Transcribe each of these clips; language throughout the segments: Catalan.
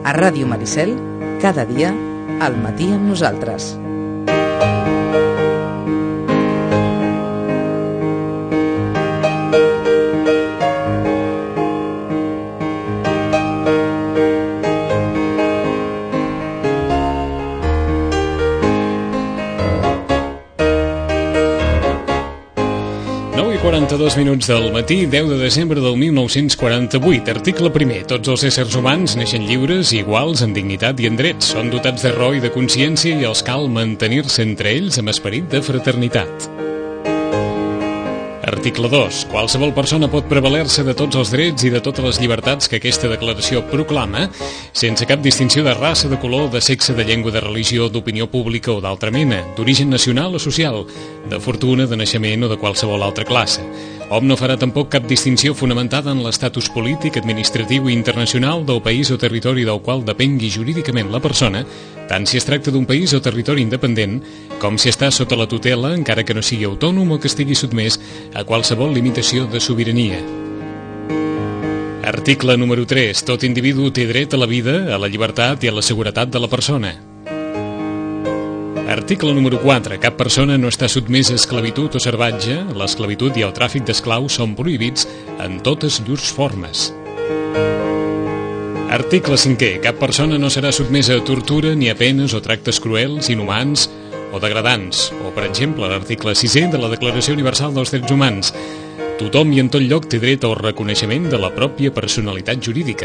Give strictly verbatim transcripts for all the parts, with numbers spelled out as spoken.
A Ràdio Maricel, cada dia, al matí amb nosaltres. quaranta-dos minuts del matí, deu de desembre del mil nou-cents quaranta-vuit. Article primer. Tots els éssers humans neixen lliures i iguals en dignitat i en drets. Són dotats de raó i de consciència i els cal mantenir-se entre ells amb esperit de fraternitat. Article dos. Qualsevol persona pot prevaler-se de tots els drets i de totes les llibertats que aquesta declaració proclama, sense cap distinció de raça, de color, de sexe, de llengua, de religió, d'opinió pública o d'altra mena, d'origen nacional o social, de fortuna, de naixement o de qualsevol altra classe. Hom no farà tampoc cap distinció fonamentada en l'estatus polític, administratiu i internacional del país o territori del qual depengui jurídicament la persona, tant si es tracta d'un país o territori independent, com si està sota la tutela, encara que no sigui autònom o que estigui sotmès a qualsevol limitació de sobirania. Article número tres. Tot individu té dret a la vida, a la llibertat i a la seguretat de la persona. Article número quatre. Cap persona no està sotmesa a esclavitud o servatge. L'esclavitud i el tràfic d'esclaus són prohibits en totes llurs formes. Article cinquè. Cap persona no serà sotmesa a tortura ni a penes o tractes cruels, inhumans o degradants. O, per exemple, l'article sisè de la Declaració Universal dels Drets Humans. Tothom i en tot lloc té dret al reconeixement de la pròpia personalitat jurídica.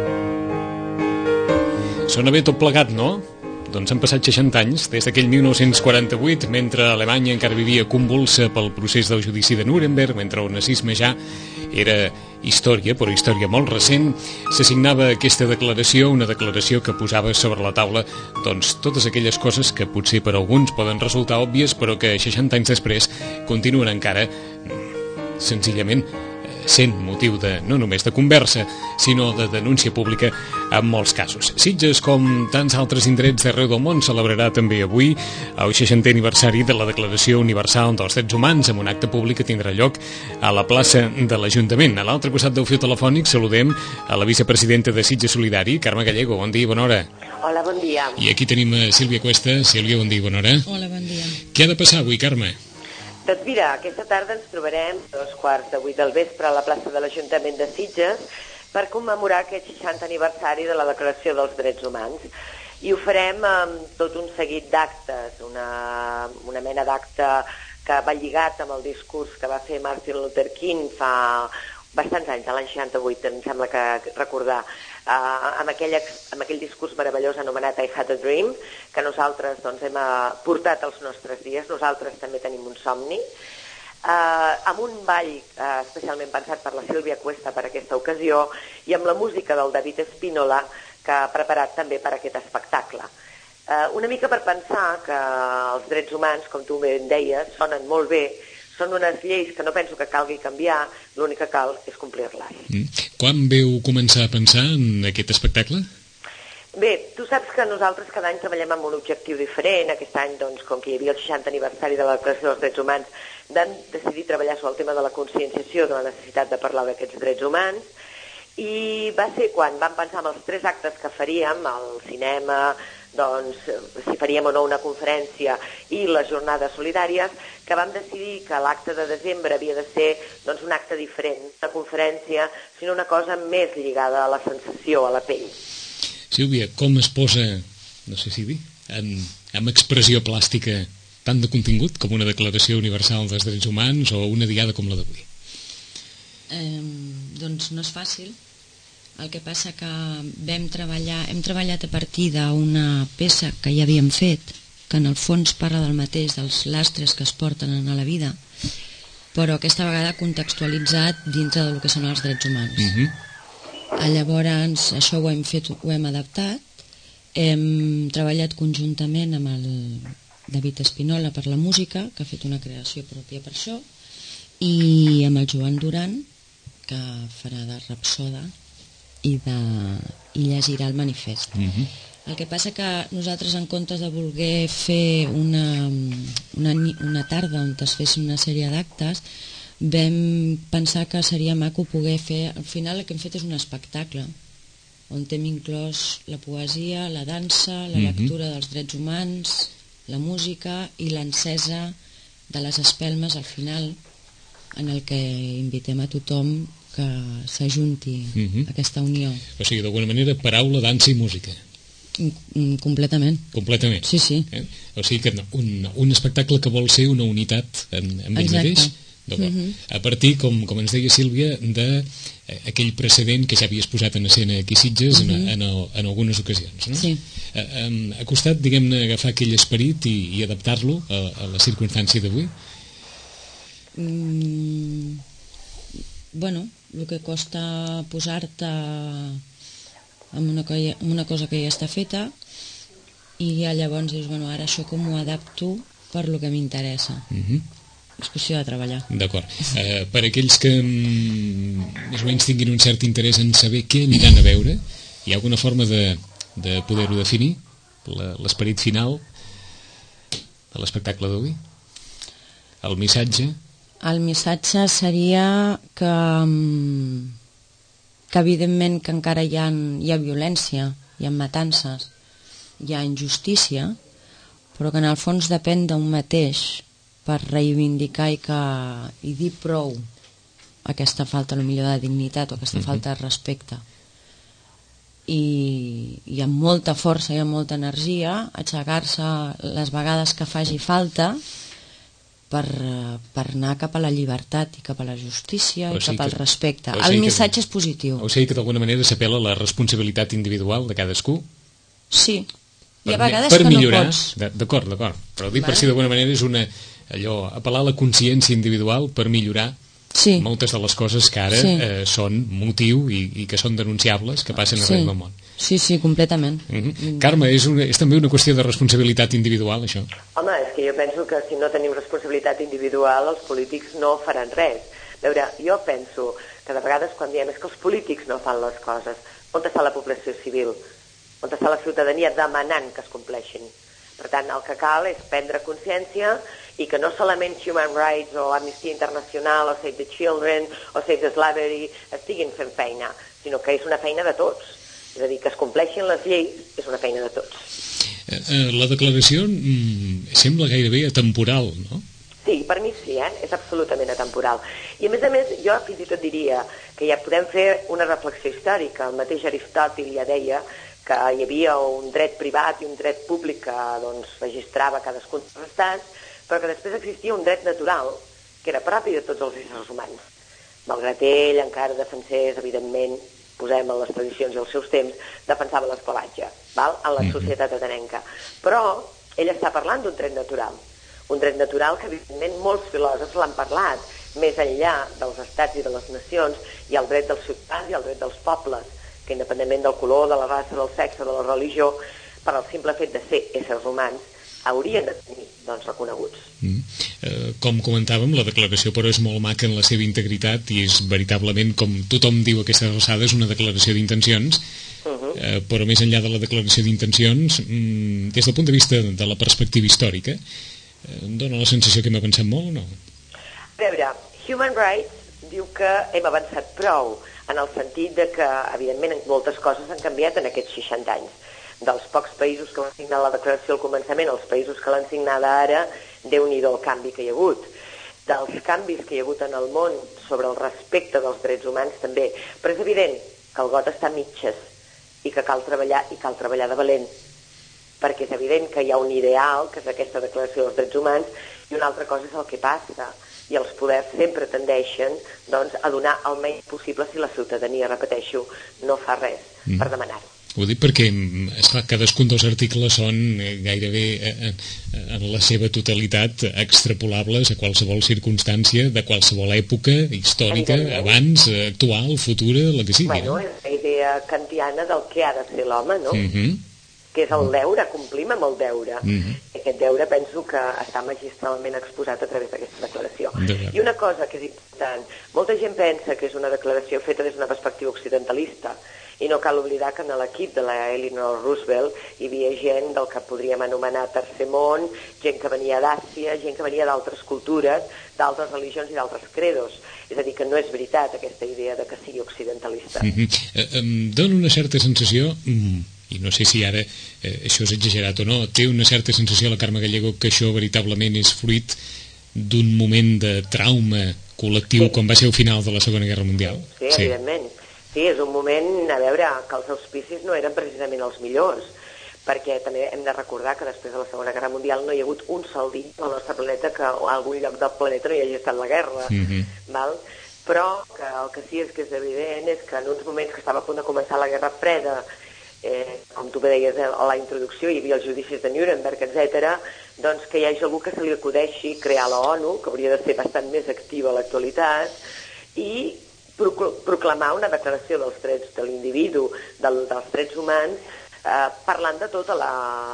Sona bé tot plegat, no? Doncs han passat seixanta anys, des d'aquell mil nou-cents quaranta-vuit, mentre Alemanya encara vivia convulsa pel procés del judici de Nuremberg, mentre el nazisme ja era història, però història molt recent, se signava aquesta declaració, una declaració que posava sobre la taula doncs, totes aquelles coses que potser per alguns poden resultar òbvies, però que seixanta anys després continuen encara senzillament sent motiu de, no només de conversa, sinó de denúncia pública en molts casos. Sitges, com tants altres indrets d'arreu del món, celebrarà també avui el seixantè aniversari de la Declaració Universal dels Drets Humans, amb un acte públic que tindrà lloc a la plaça de l'Ajuntament. A l'altre costat del fil telefònic saludem a la vicepresidenta de Sitges Solidari, Carme Gallego. Bon dia i bona hora. Hola, bon dia. I aquí tenim a Sílvia Cuesta. Sílvia, bon dia i bona hora. Hola, bon dia. Què ha de passar avui, Carme? Doncs mira, aquesta tarda ens trobarem dos quarts de vuit del vespre a la plaça de l'Ajuntament de Sitges per commemorar aquest seixantè aniversari de la Declaració dels Drets Humans. I ho farem amb tot un seguit d'actes, una, una mena d'acte que va lligat amb el discurs que va fer Martin Luther King fa bastants anys, a l'any seixanta-vuit, em sembla que recordar, Uh, amb, aquell, amb aquell discurs meravellós anomenat I Had a Dream, que nosaltres doncs, hem uh, portat als nostres dies. Nosaltres també tenim un somni, uh, amb un ball uh, especialment pensat per la Sílvia Cuesta per aquesta ocasió i amb la música del David Espínola, que ha preparat també per aquest espectacle. Uh, una mica per pensar que els drets humans, com tu ben deies, sonen molt bé, són unes lleis que no penso que calgui canviar, l'únic que cal és complir-les. Mm. Quan veu començar a pensar en aquest espectacle? Bé, tu saps que nosaltres cada any treballem amb un objectiu diferent. Aquest any, doncs, com que hi havia el seixantè aniversari de la Declaració dels Drets Humans, vam decidir treballar sobre el tema de la conscienciació de la necessitat de parlar d'aquests drets humans, i va ser quan vam pensar en els tres actes que faríem, al cinema, doncs, si faríem o no una conferència i les jornades solidàries, que vam decidir que l'acte de desembre havia de ser doncs, un acte diferent, una conferència, sinó una cosa més lligada a la sensació, a la pell. Sílvia, com es posa, no sé si dir, en, en expressió plàstica tant de contingut com una Declaració Universal dels Drets Humans o una diada com la d'avui? Eh, doncs no és fàcil. El que passa que vam treballar, hem treballat a partir d'una peça que ja havíem fet, que en el fons parla del mateix, dels lastres que es porten a la vida, però aquesta vegada contextualitzat dintre del que són els drets humans. Uh-huh. Llavors, això ho hem fet, ho hem adaptat, hem treballat conjuntament amb el David Espínola per la música, que ha fet una creació pròpia per això, i amb el Joan Duran, que farà de rapsoda, i, de, i llegirà el manifest. Uh-huh. El que passa que nosaltres, en comptes de voler fer una, una, una tarda on es fes una sèrie d'actes, vam pensar que seria maco poder fer... Al final el que hem fet és un espectacle on hem inclòs la poesia, la dansa, la lectura mm-hmm. dels drets humans, la música i l'encesa de les espelmes al final, en el que invitem a tothom que s'ajunti mm-hmm. a aquesta unió. O sigui, d'alguna manera, paraula, dansa i música. Mm, completament. Completament. Sí, sí. Eh? O sigui que un, un espectacle que vol ser una unitat en, en ell mateix. Mm-hmm. A partir, com, com ens deia Sílvia, d'aquell precedent que ja havies posat en escena aquí a Sitges mm-hmm. en, en, en algunes ocasions, no? Sí. A, a, a costat, diguem-ne, agafar aquell esperit i, i adaptar-lo a, a la circumstància d'avui? Mm, bueno, el que costa posar-te en una, en una cosa que ja està feta i ja llavors dius, bueno, ara això com ho adapto per lo que m'interessa. Mm-hmm. És qüestió de treballar. D'acord. Uh, per aquells que mm, més o menys tinguin un cert interès en saber què aniran a veure, hi ha alguna forma de, de poder-ho definir? L'esperit final de l'espectacle d'avui? El missatge? El missatge seria que, que evidentment que encara hi ha, hi ha violència, hi ha matances, hi ha injustícia, però que en el fons depèn d'un mateix per reivindicar i, que, i dir prou aquesta falta potser de dignitat o aquesta mm-hmm. falta de respecte. I, i amb molta força i amb molta energia aixecar-se les vegades que faci falta per, per anar cap a la llibertat i cap a la justícia i cap al respecte. El missatge és positiu. O sigui que d'alguna manera s'apel·la a la responsabilitat individual de cadascú? Sí. Per, I a vegades per que millorar, no pots. D'acord, d'acord. Però dic per si d'alguna manera és una, allò, apel·lar a la consciència individual per millorar sí. moltes de les coses que ara sí. eh, són motiu i, i que són denunciables, que passen sí. arreu del món. Sí, sí, completament. Mm-hmm. Mm. Carme, és, una, és també una qüestió de responsabilitat individual, això? Home, és que jo penso que si no tenim responsabilitat individual, els polítics no faran res. A veure, jo penso que de vegades quan diem és que els polítics no fan les coses, on està la població civil? On està la ciutadania demanant que es compleixin? Per tant, el que cal és prendre consciència i que no solament Human Rights o Amnistia Internacional o Save the Children o Save the Slavery estiguin fent feina, sinó que és una feina de tots. És a dir, que es compleixin les lleis és una feina de tots. La declaració mm, sembla gairebé atemporal, no? Sí, per mi sí, eh? És absolutament atemporal. I a més a més, jo fins i tot diria que ja podem fer una reflexió històrica. El mateix Aristòtil ja deia que hi havia un dret privat i un dret públic que doncs, registrava cadascun dels estats, però que després existia un dret natural que era propi de tots els éssers humans. Malgrat ell encara defensés, evidentment, posem en les tradicions i els seus temps, defensava l'esclavatge, val? En la societat atenenca. Però ell està parlant d'un dret natural, un dret natural que evidentment molts filòsofs l'han parlat, més enllà dels estats i de les nacions, i el dret dels ciutadans i el dret dels pobles, que independentment del color, de la raça, del sexe, de la religió, per al simple fet de ser éssers humans, haurien de tenir doncs, reconeguts. Mm. Eh, com comentàvem, la declaració però és molt maca en la seva integritat i és veritablement, com tothom diu a aquestes alçades, una declaració d'intencions, uh-huh. eh, però més enllà de la declaració d'intencions, mm, des del punt de vista de la perspectiva històrica, eh, dona la sensació que hem avançat molt o no? A veure, Human Rights diu que hem avançat prou, en el sentit de que, evidentment, moltes coses han canviat en aquests seixanta anys. Dels pocs països que van signar la declaració al començament, els països que l'han signada ara, Déu-n'hi-do el canvi que hi ha hagut. Dels canvis que hi ha hagut en el món sobre el respecte dels drets humans també. Però és evident que el got està a mitges i que cal treballar, i cal treballar de valent. Perquè és evident que hi ha un ideal, que és aquesta declaració dels drets humans, i una altra cosa és el que passa. I els poders sempre tendeixen doncs, a donar el menys possible si la ciutadania, repeteixo, no fa res mm. per demanar-ho. Ho dic perquè, esclar, cadascun dels articles són gairebé eh, en la seva totalitat extrapolables a qualsevol circumstància de qualsevol època històrica, abans, actual, futura, la que sigui. Bueno, és la idea kantiana del que ha de ser l'home, no? Mm-hmm. que és el deure, complim amb el deure. Mm-hmm. Aquest deure penso que està magistralment exposat a través d'aquesta declaració. De I una cosa que és important, molta gent pensa que és una declaració feta des d'una perspectiva occidentalista, i no cal oblidar que en l'equip de la Eleanor Roosevelt hi havia gent del que podríem anomenar tercer món, gent que venia d'Àsia, gent que venia d'altres cultures, d'altres religions i d'altres credos. És a dir, que no és veritat aquesta idea de que sigui occidentalista. Mm-hmm. eh, em dona una certa sensació, mm, i no sé si ara eh, això és exagerat o no, té una certa sensació la Carme Gallego que això veritablement és fruit d'un moment de trauma col·lectiu sí. com va ser el final de la Segona Guerra Mundial. Sí, sí, evidentment. Sí, és un moment, a veure, que els auspicis no eren precisament els millors, perquè també hem de recordar que després de la Segona Guerra Mundial no hi ha hagut un sol dia al nostre planeta que a algun lloc del planeta no hi hagi estat la guerra, mm-hmm. val? Però que el que sí és que és evident és que en uns moments que estava a punt de començar la Guerra Freda, eh, com tu bé deies a la introducció, hi havia els judicis de Nuremberg, etcètera, doncs que hi hagi algú que se li acudeixi crear la ONU, que hauria de ser bastant més activa a l'actualitat, i proclamar una declaració dels drets de l'individu, del, dels drets humans, eh, parlant de tota la,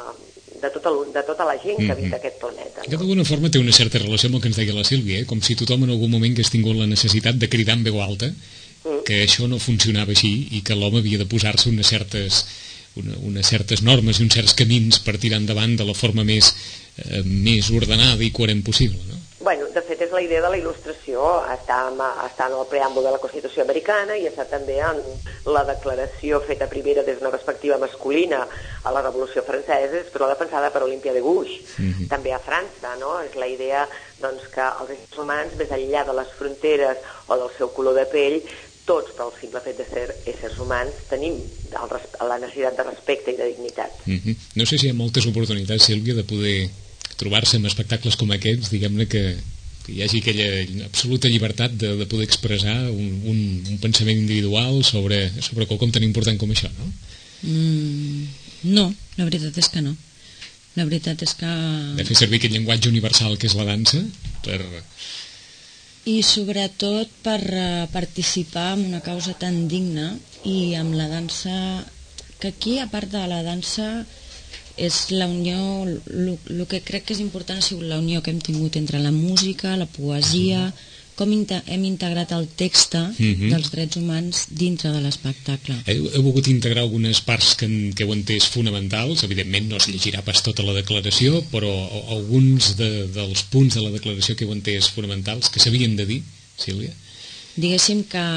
de tota, de tota la gent que habita mm-hmm. aquest planeta. No? Que d'alguna forma té una certa relació amb el que ens deia la Sílvia, eh? Com si tothom en algun moment hagués tingut la necessitat de cridar en veu alta, mm. que això no funcionava així i que l'home havia de posar-se unes certes, una, unes certes normes i uns certs camins per tirar endavant de la forma més, eh, més ordenada i coherent possible, no? Bueno, de fet és la idea de la il·lustració, està, està en el preàmbul de la Constitució americana i està també en la declaració feta primera des d'una perspectiva masculina a la Revolució Francesa, però defensada per Olímpia de Gouges, mm-hmm. també a França, no? És la idea doncs, que els éssers humans, més enllà de les fronteres o del seu color de pell, tots, pel simple fet de ser éssers humans, tenim el, la necessitat de respecte i de dignitat. Mm-hmm. No sé si hi ha moltes oportunitats, Sílvia, de poder trobar-se en espectacles com aquests, diguem-ne que, que hi hagi aquella absoluta llibertat de, de poder expressar un, un, un pensament individual sobre, sobre quelcom tan important com això, no? Mm, no, la veritat és que no. La veritat és que... De fer servir aquest llenguatge universal que és la dansa per... I sobretot per uh, participar en una causa tan digna i amb la dansa... Que aquí, a part de la dansa... és la unió, el que crec que és important ha sigut la unió que hem tingut entre la música, la poesia, com inte hem integrat el text mm-hmm. dels drets humans dintre de l'espectacle. Heu, heu volgut integrar algunes parts que, que heu entès fonamentals, evidentment no es llegirà pas tota la declaració, però alguns de, dels punts de la declaració que heu entès fonamentals, que s'havien de dir, Sílvia? Diguéssim que...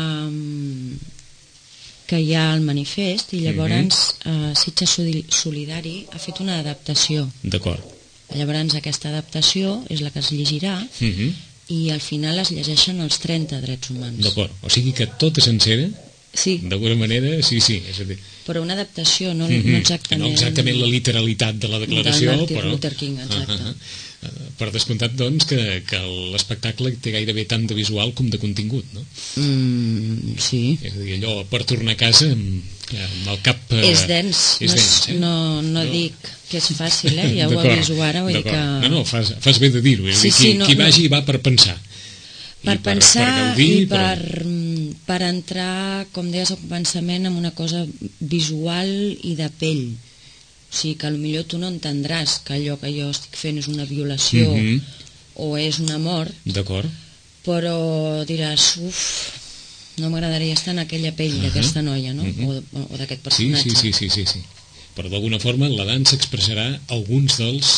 que hi ha el manifest i llavors mm-hmm. eh, Sitges Solidari ha fet una adaptació. D'acord. Llavors aquesta adaptació és la que es llegirà mm-hmm. i al final es llegeixen els trenta drets humans. D'acord, o sigui que tota sencera, sí. d'alguna manera, sí, sí. És a dir... Però una adaptació, no, mm-hmm. no exactament... No exactament la literalitat de la declaració, del Martin però... Luther King, exacte. Uh-huh. Per descomptat, doncs, que, que l'espectacle té gairebé tant de visual com de contingut, no? Mm, sí. És a dir, allò, per tornar a casa amb, amb el cap... Eh, és dens, és no, dens eh? no, no, no dic que és fàcil, eh? Ja ho aviso ara, vull dir que... No, no, fas, fas bé de dir-ho, és sí, dir, qui, sí, no, qui vagi no. va per pensar. Per I pensar per, per gaudir, i per, però... per entrar, com deies al començament, en una cosa visual i de pell. O sigui que potser tu no entendràs que allò que jo estic fent és una violació mm-hmm. o és una mort. D'acord. Però diràs, uf, no m'agradaria estar en aquella pell uh-huh. d'aquesta noia, no? Mm-hmm. O, o d'aquest personatge. Sí, sí, sí, sí, sí, sí. Però d'alguna forma la dansa expressarà alguns dels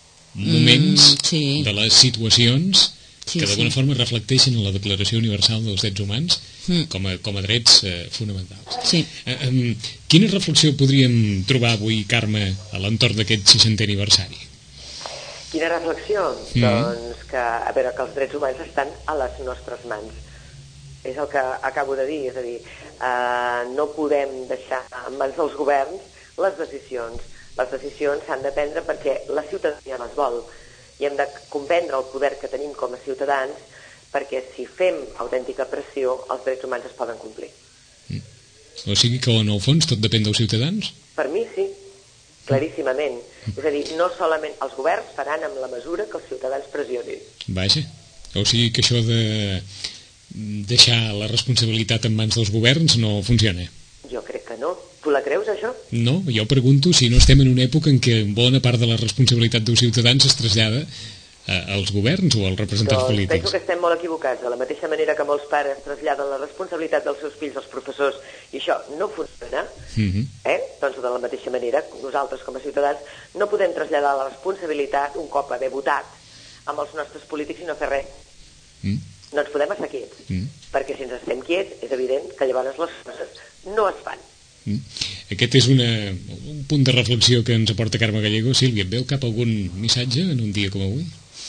moments mm, sí. de les situacions sí, que d'alguna sí. forma reflecteixen en la Declaració Universal dels Drets Humans mm. com, a, com a drets eh, fonamentals. Sí. Eh, eh, quina reflexió podríem trobar avui, Carme, a l'entorn d'aquest seixantè aniversari? Quina reflexió? Mm. Doncs que, a veure, que els drets humans estan a les nostres mans. És el que acabo de dir, és a dir, eh, no podem deixar en mans dels governs les decisions. Les decisions s'han de prendre perquè la ciutadania les vol. I hem de comprendre el poder que tenim com a ciutadans perquè si fem autèntica pressió els drets humans es poden complir. Mm. O sigui que en el fons tot depèn dels ciutadans? Per mi sí, claríssimament. Mm. És a dir, no solament els governs faran amb la mesura que els ciutadans pressionin. Vaja, o sigui que això de deixar la responsabilitat en mans dels governs no funciona? Jo crec que no? Tu la creus, això? No, jo pregunto si no estem en una època en què bona part de la responsabilitat dels ciutadans es trasllada als governs o als representants doncs polítics. Penso que estem molt equivocats, de la mateixa manera que molts pares traslladen la responsabilitat dels seus fills als professors i això no funciona, uh-huh. eh? Doncs de la mateixa manera nosaltres com a ciutadans no podem traslladar la responsabilitat un cop haver votat amb els nostres polítics i no fer res. Mm. No ens podem estar quiets, mm. perquè si ens estem quiets és evident que llavors les coses no es fan. Mm. Aquest és una, un punt de reflexió que ens aporta Carme Gallego. Sílvia, et veu cap algun missatge en un dia com avui?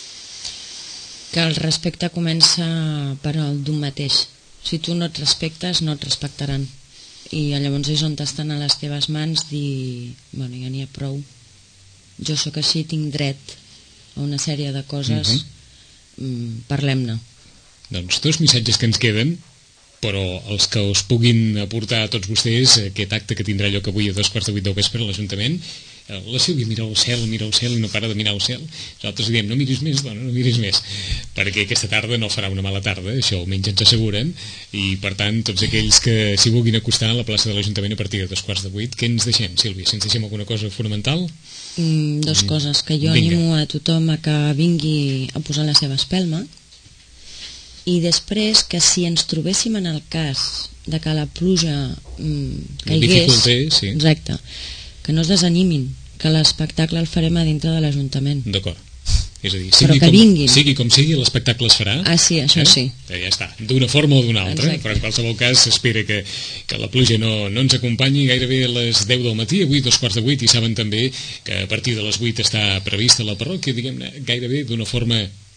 Que el respecte comença per al d'un mateix. Si tu no et respectes, no et respectaran. I llavors és on estan a les teves mans dir, bueno, ja n'hi ha prou. Jo sóc així, tinc dret a una sèrie de coses, uh-huh. mm, parlem-ne. Doncs dos missatges que ens queden, però els que us puguin aportar a tots vostès aquest acte que tindrà lloc avui a dos quarts de vuit del vespre a l'Ajuntament. La Sílvia mira el cel, mira el cel i no para de mirar el cel. Nosaltres diem, no miris més, dona, no miris més, perquè aquesta tarda no farà una mala tarda, això almenys ens asseguren, i per tant tots aquells que s'hi vulguin acostar a la plaça de l'Ajuntament a partir de dos quarts de vuit, què ens deixem, Sílvia? Si ens deixem alguna cosa fonamental? Mm, dos mm. coses, que jo Vinga. animo a tothom a que vingui a posar la seva espelma, i després que si ens trobéssim en el cas de que la pluja mm, caigués, sí. exacte, que no es desanimin, que l'espectacle el farem a dintre de l'Ajuntament. D'acord. És a dir, sigui, que com, vinguin. sigui com sigui, l'espectacle es farà. Ah, sí, això eh? sí. Ja està, d'una forma o d'una altra, Exacte. Però en qualsevol cas s'espera que, que la pluja no, no ens acompanyi gairebé a les deu del matí, avui dos quarts de vuit, i saben també que a partir de les vuit està prevista la parròquia, diguem-ne, gairebé d'una forma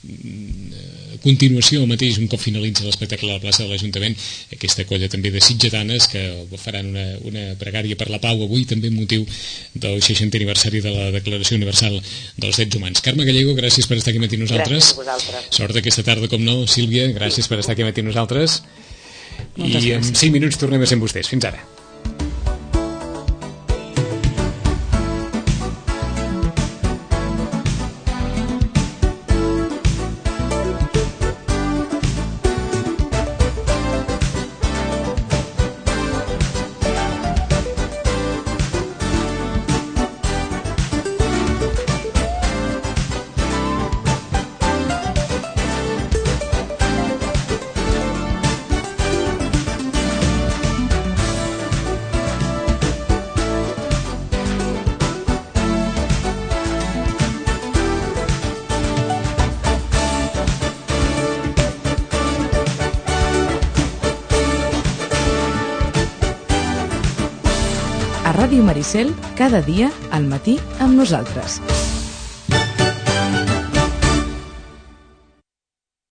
a continuació mateix, un cop finalitza l'espectacle a la plaça de l'Ajuntament, aquesta colla també de sitgetanes que faran una, una pregària per la pau avui, també amb motiu del seixantè aniversari de la Declaració Universal dels Drets Humans. Carme Gallego, gràcies per estar aquí matí nosaltres. Gràcies a vosaltres. Sort aquesta tarda, com no. Sílvia, gràcies per estar aquí matí nosaltres. Moltes I en gràcies. cinc minuts tornem a ser amb vostès. Fins ara. A Ràdio Maricel, cada dia al matí amb nosaltres.